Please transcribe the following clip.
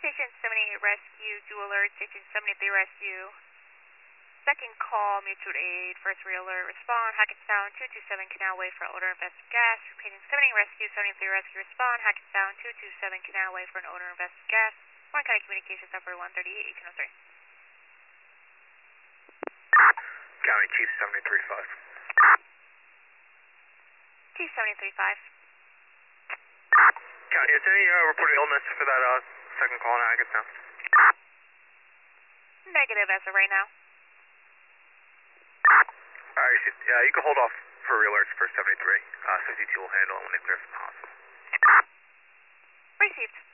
Station 78 Rescue, dual alert, Station 73 Rescue. Second call, mutual aid, first re-alert, respond, Hackettstown 227 Canal Way for an odor of invested gas. Repeating 78 Rescue, 73 Rescue, respond, Hackettstown 227 Canal Way for an odor of invested gas. One County Communications number 138, 1803. County Chief 735. Chief 735. County, is there any reported illness for that second call in Hackettstown? Negative as of right now. Alright, you can hold off for re-alerts for 73. 52 will handle it when they clear from the hospital. Received.